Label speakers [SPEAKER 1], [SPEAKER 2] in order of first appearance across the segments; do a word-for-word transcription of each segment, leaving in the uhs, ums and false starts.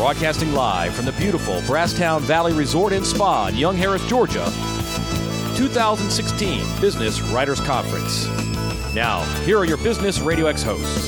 [SPEAKER 1] Broadcasting live from the beautiful Brasstown Valley Resort and Spa in Young Harris, Georgia. two thousand sixteen Business Writers Conference. Now, here are your Business Radio X hosts.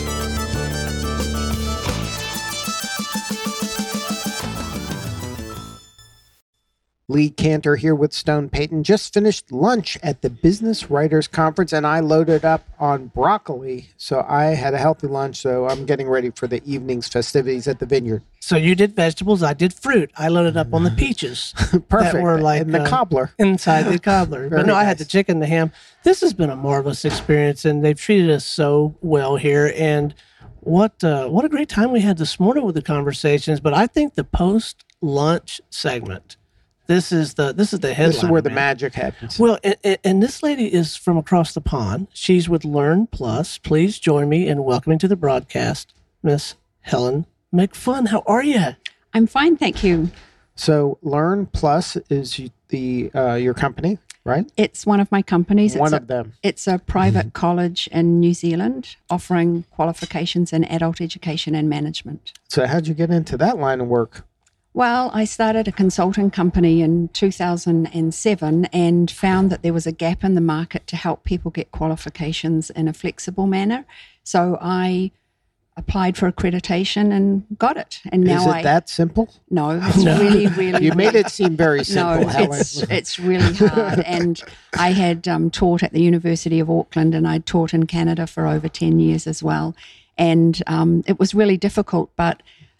[SPEAKER 2] Lee Cantor here with Stone Payton. Just finished lunch at the Business Writers Conference, and I loaded up on broccoli. So I had a healthy lunch, so I'm getting ready for the evening's festivities at the Vineyard.
[SPEAKER 3] So you did vegetables, I did fruit. I loaded up on the peaches.
[SPEAKER 2] Perfect.
[SPEAKER 3] That were like,
[SPEAKER 2] and the
[SPEAKER 3] uh,
[SPEAKER 2] cobbler.
[SPEAKER 3] Inside the cobbler. But no,
[SPEAKER 2] nice.
[SPEAKER 3] I had the chicken, the ham. This has been a marvelous experience, and they've treated us so well here. And what uh, what a great time we had this morning with the conversations. But I think the post-lunch segment, This is the this is the headline.
[SPEAKER 2] This is where the
[SPEAKER 3] man.
[SPEAKER 2] magic happens.
[SPEAKER 3] Well, and, and this lady is from across the pond. She's with Learn Plus. Please join me in welcoming to the broadcast, Miss Helen McFun. How are you?
[SPEAKER 4] I'm fine, thank you.
[SPEAKER 2] So Learn Plus is the uh, your company, right?
[SPEAKER 4] It's one of my companies.
[SPEAKER 2] One
[SPEAKER 4] it's
[SPEAKER 2] of
[SPEAKER 4] a,
[SPEAKER 2] them.
[SPEAKER 4] It's a private college in New Zealand offering qualifications in adult education and management.
[SPEAKER 2] So how'd you get into that line of work?
[SPEAKER 4] Well, I started a consulting company in two thousand seven and found that there was a gap in the market to help people get qualifications in a flexible manner. So I applied for accreditation and got it. And now
[SPEAKER 2] Is it
[SPEAKER 4] I
[SPEAKER 2] that simple?
[SPEAKER 4] No, it's
[SPEAKER 3] No.
[SPEAKER 4] really, really
[SPEAKER 2] You made it seem very simple,
[SPEAKER 4] No,
[SPEAKER 2] Helen.
[SPEAKER 4] it's it's really hard. And I had um, taught at the University of Auckland, and I'd taught in Canada for over ten years as well. And um, it was really difficult, but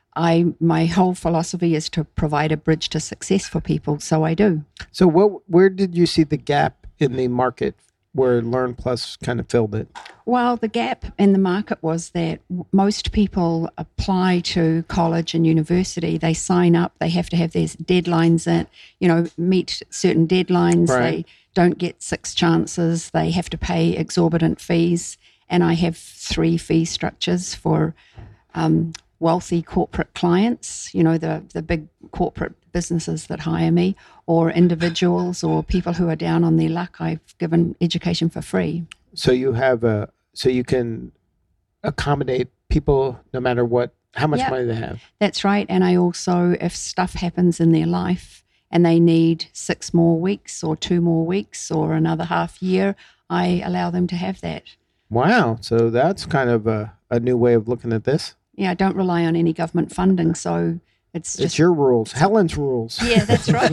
[SPEAKER 4] I my whole philosophy is to provide a bridge to success for people, so I do.
[SPEAKER 2] So what? Where did you see the gap in the market where Learn Plus kind of filled it?
[SPEAKER 4] Well, the gap in the market was that w- most people apply to college and university. They sign up. They have to have their deadlines in, you know, meet certain deadlines.
[SPEAKER 2] Right.
[SPEAKER 4] They don't get six chances. They have to pay exorbitant fees. And I have three fee structures for um, wealthy corporate clients, you know, the, the big corporate businesses that hire me, or individuals or people who are down on their luck. I've given education for free.
[SPEAKER 2] So you have a, so you can accommodate people no matter what, how much
[SPEAKER 4] Yeah.
[SPEAKER 2] money they have.
[SPEAKER 4] That's right. And I also, if stuff happens in their life and they need six more weeks or two more weeks or another half year, I allow them to have that.
[SPEAKER 2] Wow. So that's kind of a, a new way of looking at this.
[SPEAKER 4] Yeah, I don't rely on any government funding, so it's just...
[SPEAKER 2] It's your rules, Helen's rules.
[SPEAKER 4] Yeah, that's right.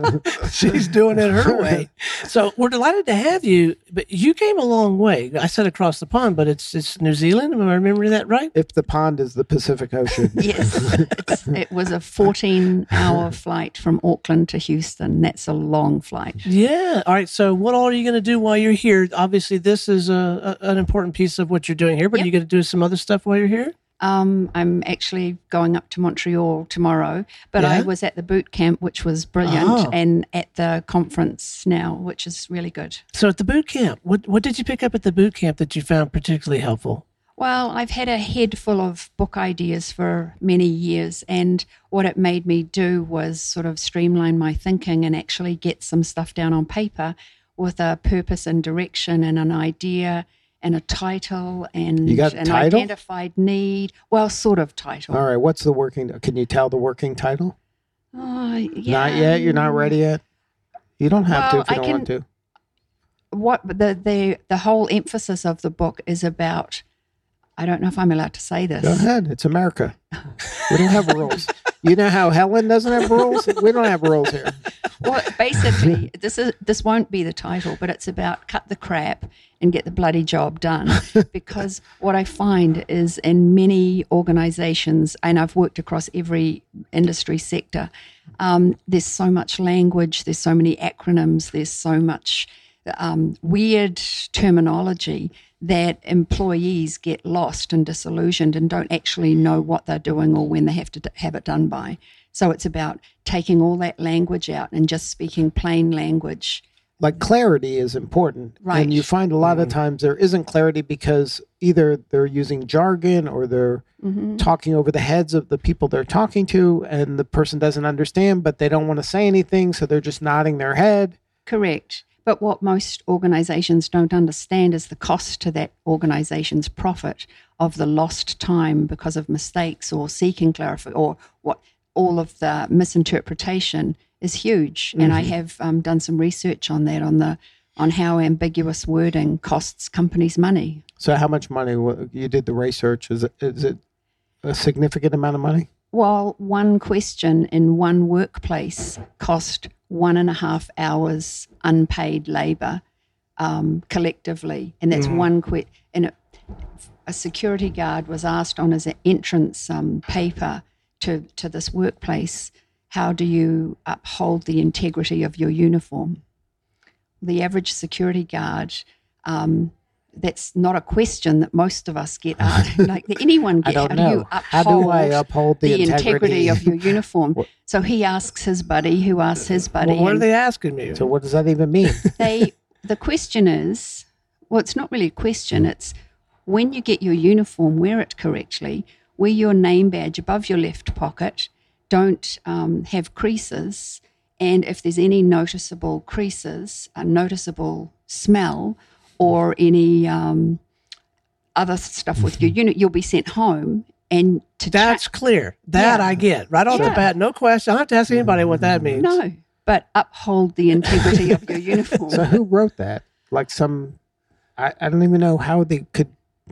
[SPEAKER 3] She's doing it her way. So we're delighted to have you, but you came a long way. I said across the pond, but it's it's New Zealand. Am I remembering that right?
[SPEAKER 2] If the pond is the Pacific Ocean.
[SPEAKER 4] Yes. It's, it was a fourteen-hour flight from Auckland to Houston. That's a long flight.
[SPEAKER 3] Yeah. All right. So what all are you going to do while you're here? Obviously, this is a, a an important piece of what you're doing here, but
[SPEAKER 4] Yep.
[SPEAKER 3] are you going to do some other stuff while you're here?
[SPEAKER 4] Um, I'm actually going up to Montreal tomorrow, but
[SPEAKER 3] Yeah?
[SPEAKER 4] I was at the boot camp, which was brilliant,
[SPEAKER 3] Oh.
[SPEAKER 4] and at the conference now, which is really good.
[SPEAKER 3] So at the boot camp, what what did you pick up at the boot camp that you found particularly helpful?
[SPEAKER 4] Well, I've had a head full of book ideas for many years, and what it made me do was sort of streamline my thinking and actually get some stuff down on paper with a purpose and direction and an idea and a title and
[SPEAKER 2] You got
[SPEAKER 4] an
[SPEAKER 2] title?
[SPEAKER 4] identified need. Well, sort of title.
[SPEAKER 2] All right. What's the working, can you tell the working title?
[SPEAKER 4] Oh, yeah.
[SPEAKER 2] Not yet? You're not ready yet? You don't have
[SPEAKER 4] Well,
[SPEAKER 2] to if you
[SPEAKER 4] I
[SPEAKER 2] don't
[SPEAKER 4] can-
[SPEAKER 2] want to.
[SPEAKER 4] What the, the the whole emphasis of the book is about. I don't know if I'm allowed to say this.
[SPEAKER 2] Go ahead. It's America. We don't have rules. You know how Helen doesn't have rules? We don't have rules here.
[SPEAKER 4] Well, basically, this is this won't be the title, but it's about cut the crap and get the bloody job done. Because what I find is in many organizations, and I've worked across every industry sector, um, there's so much language, there's so many acronyms, there's so much um, weird terminology that employees get lost and disillusioned and don't actually know what they're doing or when they have to d- have it done by. So it's about taking all that language out and just speaking plain language.
[SPEAKER 2] Like clarity is important.
[SPEAKER 4] Right.
[SPEAKER 2] And you find a lot of times there isn't clarity because either they're using jargon or they're
[SPEAKER 4] Mm-hmm.
[SPEAKER 2] talking over the heads of the people they're talking to, and the person doesn't understand, but they don't want to say anything, so they're just nodding their head.
[SPEAKER 4] Correct. But what most organizations don't understand is the cost to that organization's profit of the lost time because of mistakes or seeking clarification or what all of the misinterpretation is huge. Mm-hmm. And I have um, done some research on that, on the on how ambiguous wording costs companies money.
[SPEAKER 2] So how much money, you did the research, is it, is it a significant amount of money?
[SPEAKER 4] Well, one question in one workplace cost one and a half hours unpaid labor um, collectively. And that's mm. one question. And it, a security guard was asked on his entrance um, paper to, to this workplace, how do you uphold the integrity of your uniform? The average security guard, um, that's not a question that most of us get asked. Like anyone get,
[SPEAKER 2] I don't
[SPEAKER 4] how
[SPEAKER 2] know.
[SPEAKER 4] do you uphold,
[SPEAKER 2] how do I uphold the,
[SPEAKER 4] the integrity?
[SPEAKER 2] integrity
[SPEAKER 4] of your uniform? So he asks his buddy, who asks his buddy.
[SPEAKER 3] Well, what are they asking me?
[SPEAKER 2] So what does that even mean?
[SPEAKER 4] They, the question is, well, it's not really a question. It's when you get your uniform, wear it correctly, wear your name badge above your left pocket, don't um, have creases, and if there's any noticeable creases, a noticeable smell, or any um, other stuff with your unit, you'll be sent home. And to
[SPEAKER 3] That's
[SPEAKER 4] tra-
[SPEAKER 3] clear. That
[SPEAKER 4] yeah.
[SPEAKER 3] I get. Right off
[SPEAKER 4] yeah.
[SPEAKER 3] the bat, no question. I don't have to ask anybody what that means.
[SPEAKER 4] No, but uphold the integrity of your uniform.
[SPEAKER 2] So who wrote that? Like some, I, I don't even know how they could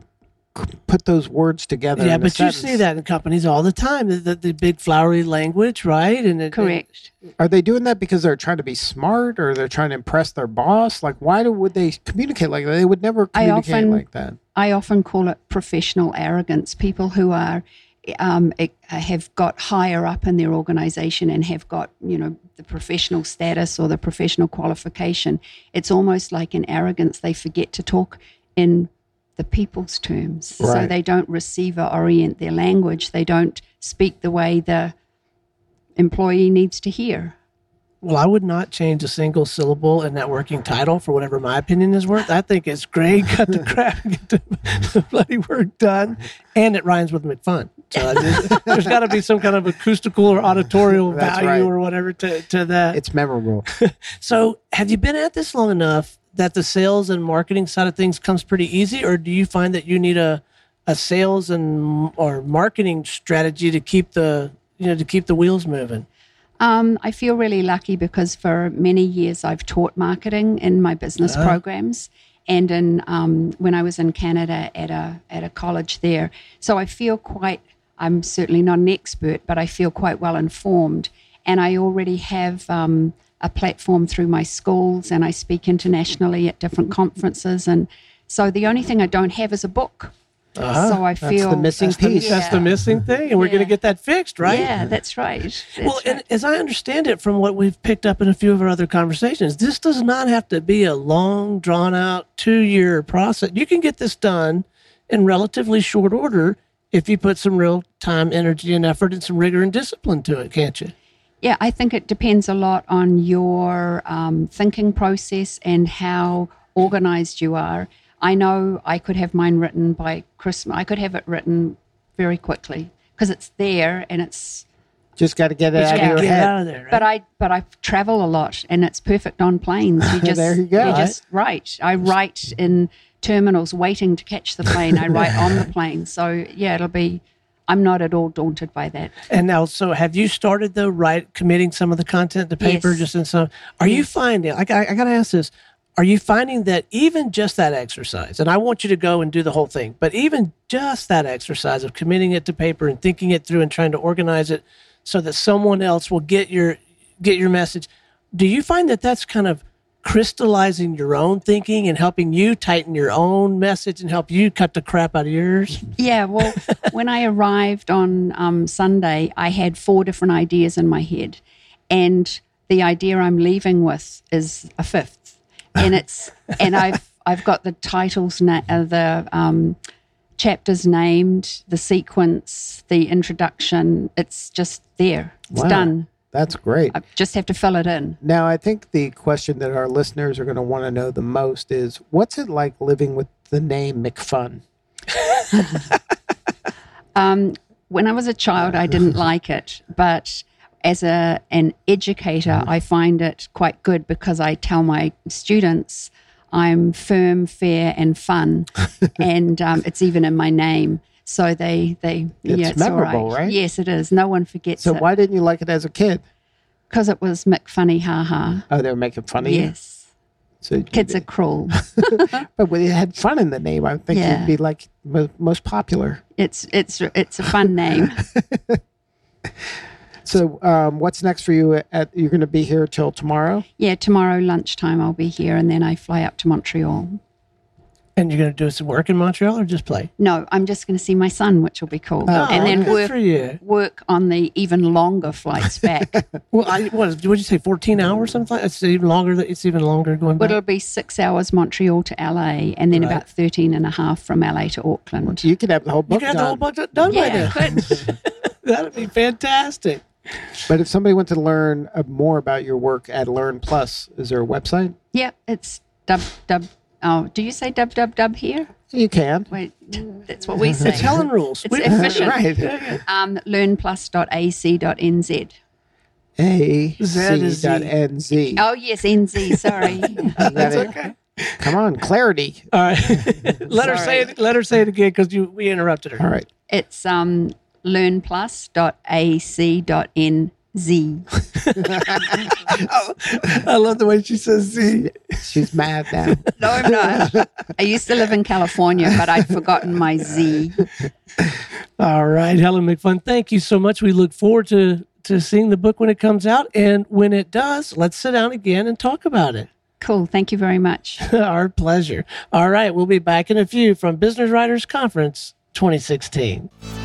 [SPEAKER 2] put those words together.
[SPEAKER 3] Yeah,
[SPEAKER 2] in a
[SPEAKER 3] but you
[SPEAKER 2] sentence.
[SPEAKER 3] see that in companies all the time, the, the, the big flowery language, right? And it,
[SPEAKER 4] Correct.
[SPEAKER 2] Are they doing that because they're trying to be smart, or they're trying to impress their boss? Like, why do, would they communicate like that? They would never communicate
[SPEAKER 4] often,
[SPEAKER 2] like that.
[SPEAKER 4] I often call it professional arrogance. People who are um, have got higher up in their organization and have got, you know, the professional status or the professional qualification. It's almost like an arrogance. They forget to talk in the people's terms.
[SPEAKER 2] Right.
[SPEAKER 4] So they don't receiver orient their language. They don't speak the way the employee needs to hear.
[SPEAKER 3] Well, I would not change a single syllable in that working title for whatever my opinion is worth. I think it's great. Cut the crap, get the, the bloody work done, and it rhymes with McFun. So I just, there's got to be some kind of acoustical or auditorial
[SPEAKER 2] That's
[SPEAKER 3] value
[SPEAKER 2] right.
[SPEAKER 3] or whatever to, to that.
[SPEAKER 2] It's memorable.
[SPEAKER 3] So have you been at this long enough that the sales and marketing side of things comes pretty easy, or do you find that you need a, a sales and or marketing strategy to keep the you know to keep the wheels moving?
[SPEAKER 4] Um, I feel really lucky because for many years I've taught marketing in my business
[SPEAKER 3] Uh-huh.
[SPEAKER 4] programs, and in um, when I was in Canada at a at a college there. So I feel quite. I'm certainly not an expert, but I feel quite well informed, and I already have um, a platform through my schools, and I speak internationally at different conferences, and so the only thing I don't have is a book.
[SPEAKER 3] Uh-huh.
[SPEAKER 4] So I
[SPEAKER 2] That's
[SPEAKER 4] feel
[SPEAKER 2] the missing
[SPEAKER 3] That's the,
[SPEAKER 2] piece.
[SPEAKER 3] that's the missing thing, and we're
[SPEAKER 4] Yeah.
[SPEAKER 3] going to get that fixed, right?
[SPEAKER 4] Yeah, that's right. That's
[SPEAKER 3] Well,
[SPEAKER 4] right.
[SPEAKER 3] and as I understand it from what we've picked up in a few of our other conversations, this does not have to be a long, drawn-out, two-year process. You can get this done in relatively short order if you put some real time, energy, and effort and some rigor and discipline to it, can't you?
[SPEAKER 4] Yeah, I think it depends a lot on your um, thinking process and how organized you are. I know I could have mine written by Christmas. I could have it written very quickly because it's there and it's.
[SPEAKER 2] Just got to get it
[SPEAKER 3] But
[SPEAKER 2] out
[SPEAKER 3] you
[SPEAKER 2] of
[SPEAKER 3] gotta
[SPEAKER 2] your
[SPEAKER 3] get
[SPEAKER 2] head.
[SPEAKER 3] it out of there, right?
[SPEAKER 4] But I but I travel a lot and it's perfect on planes. You just
[SPEAKER 2] There you go.
[SPEAKER 4] just write. I write in terminals waiting to catch the plane. I write on the plane. So yeah, it'll be. I'm not at all daunted by that.
[SPEAKER 3] And now, so have you started though, right, committing some of the content to paper,
[SPEAKER 4] Yes.
[SPEAKER 3] just in some? Are you
[SPEAKER 4] Yes.
[SPEAKER 3] finding? I, I, I got to ask this: are you finding that even just that exercise, and I want you to go and do the whole thing, but even just that exercise of committing it to paper and thinking it through and trying to organize it so that someone else will get your get your message, do you find that that's kind of crystallizing your own thinking and helping you tighten your own message and help you cut the crap out of yours?
[SPEAKER 4] Yeah, well, when I arrived on um, Sunday, I had four different ideas in my head, and the idea I'm leaving with is a fifth, and it's and I've I've got the titles, na- uh, the um, chapters named, the sequence, the introduction. It's just there. It's
[SPEAKER 2] Wow.
[SPEAKER 4] done.
[SPEAKER 2] That's great.
[SPEAKER 4] I just have to fill it in.
[SPEAKER 2] Now, I think the question that our listeners are going to want to know the most is, what's it like living with the name McFun?
[SPEAKER 4] Um, when I was a child, I didn't like it, but as a an educator, I find it quite good because I tell my students I'm firm, fair, and fun, and um, it's even in my name. So they, they
[SPEAKER 2] It's
[SPEAKER 4] yeah, it's all
[SPEAKER 2] memorable, right?
[SPEAKER 4] Yes, it is. No one forgets
[SPEAKER 2] So
[SPEAKER 4] it.
[SPEAKER 2] why didn't you like it as a kid?
[SPEAKER 4] Because it was McFunny Ha Ha.
[SPEAKER 2] Oh, they were making fun of you?
[SPEAKER 4] Yes.
[SPEAKER 2] So
[SPEAKER 4] Kids are cruel.
[SPEAKER 2] But when it had fun in the name, I think
[SPEAKER 4] Yeah.
[SPEAKER 2] you'd be like mo- most popular.
[SPEAKER 4] It's it's it's a fun name.
[SPEAKER 2] So um, what's next for you? At You're going to be here till tomorrow?
[SPEAKER 4] Yeah, tomorrow lunchtime I'll be here, and then I fly up to Montreal.
[SPEAKER 3] And you're going to do some work in Montreal or just play?
[SPEAKER 4] No, I'm just going to see my son, which will be cool,
[SPEAKER 2] Oh,
[SPEAKER 4] and then
[SPEAKER 3] good
[SPEAKER 4] work
[SPEAKER 3] for you.
[SPEAKER 4] work on the even longer flights back.
[SPEAKER 3] Well, I, what did you say? fourteen hours, something like that? It's even longer. It's even longer going
[SPEAKER 4] But
[SPEAKER 3] back.
[SPEAKER 4] it'll be six hours Montreal to L A, and then
[SPEAKER 3] Right.
[SPEAKER 4] about thirteen and a half from L A to Auckland.
[SPEAKER 2] You could have the whole
[SPEAKER 3] You
[SPEAKER 2] book
[SPEAKER 3] can have the whole
[SPEAKER 2] done.
[SPEAKER 3] book done by
[SPEAKER 4] Yeah,
[SPEAKER 3] then.
[SPEAKER 4] good.
[SPEAKER 3] That'd be fantastic.
[SPEAKER 2] But if somebody wants to learn uh, more about your work at Learn Plus, is there a website?
[SPEAKER 4] Yeah, it's dub dub. Oh, do you say dub dub dub here?
[SPEAKER 2] You can.
[SPEAKER 4] Wait, that's what we say.
[SPEAKER 3] It's Helen rules.
[SPEAKER 4] It's
[SPEAKER 3] We-
[SPEAKER 4] efficient.
[SPEAKER 2] Right.
[SPEAKER 4] Um, learn plus dot a c dot n z.
[SPEAKER 2] A
[SPEAKER 3] Z
[SPEAKER 2] C
[SPEAKER 3] is
[SPEAKER 2] dot
[SPEAKER 3] Z.
[SPEAKER 2] N Z.
[SPEAKER 4] Oh yes, N Z. Sorry.
[SPEAKER 2] That's okay. Come on, clarity.
[SPEAKER 3] All right. let her say
[SPEAKER 4] Sorry.
[SPEAKER 3] it. Let her say it again because you we interrupted her.
[SPEAKER 2] All right.
[SPEAKER 4] It's um learn plus dot a c dot n z.
[SPEAKER 3] I love the way she says Z.
[SPEAKER 2] She's mad now.
[SPEAKER 4] No, I'm not. I used to live in California, but I'd forgotten my Z.
[SPEAKER 3] All right, Helen McFun, thank you so much. We look forward to to seeing the book when it comes out, and when it does, let's sit down again and talk about it.
[SPEAKER 4] Cool. Thank you very much.
[SPEAKER 3] Our pleasure. All right, we'll be back in a few from Business Writers Conference twenty sixteen.